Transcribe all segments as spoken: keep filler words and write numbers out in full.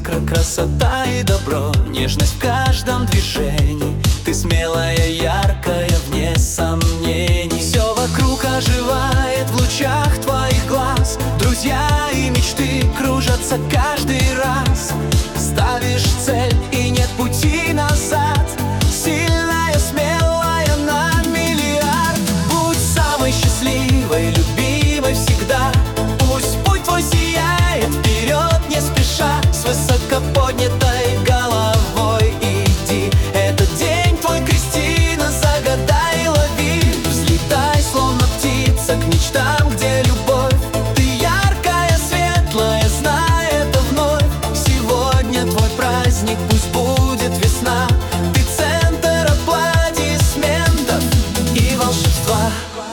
искра, красота и добро, нежность в каждом движении. Ты смелая, яркая, вне сомнений. Все вокруг оживает в лучах твоих глаз. Друзья и мечты кружатся каждый раз. Ставишь цель и нет пути назад. Сильная, смелая на миллиард. Будь самой счастливой, любимой всегда. Пусть путь твой сияет вперед, не спеша. С высоко поднятой головой иди. Этот день твой, Кристина, загадай и лови. Взлетай, словно птица, к мечтам, где любовь. Ты яркая, светлая, знай это вновь. Сегодня твой праздник, пусть будет весна. Ты центр аплодисментов и волшебства.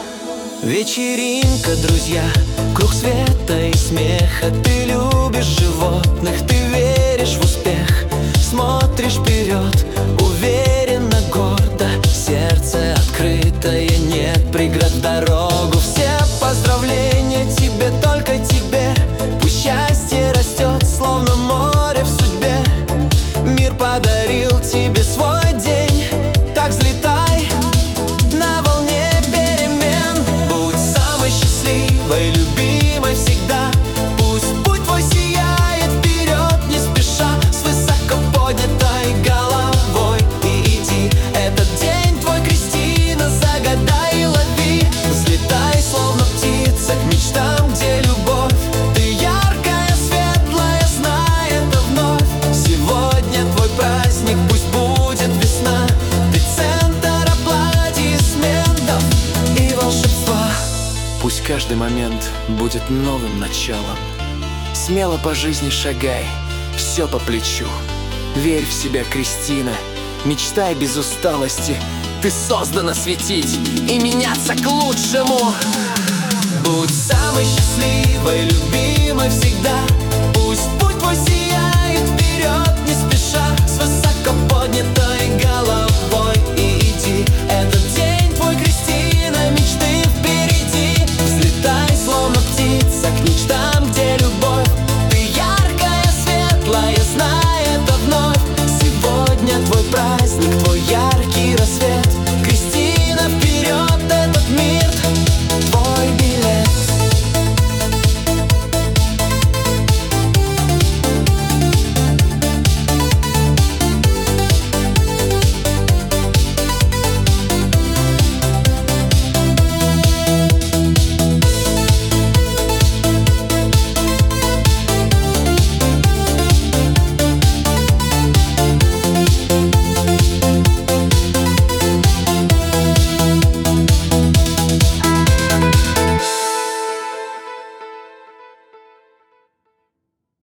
Вечеринка, друзья, круг света и смеха. Ты любишь животных, ты веришь в успех. Смотришь вперед, уверенно, гордо. Сердце открытое, нет преград в дорогу. Все поздравления тебе, только тебе. Пусть счастье растет, словно море в судьбе. Мир подарил тебе свой день. Так взлетай на волне перемен. Будь самой счастливой, любимой всегда. Пусть путь твой сияет вперед, не спеша. С высоко поднятой головой и иди. Этот день твой, Кристина, загадай и лови. Взлетай, словно птица, к мечтам, где любовь. Ты яркая, светлая, знай это вновь. Сегодня твой праздник, пусть будет весна. Ты центр аплодисментов и волшебства. Пусть каждый момент будет новым началом. Смело по жизни шагай, все по плечу. Верь в себя, Кристина, мечтай без усталости. Ты создана светить и меняться к лучшему. Будь самой счастливой, любимой всегда.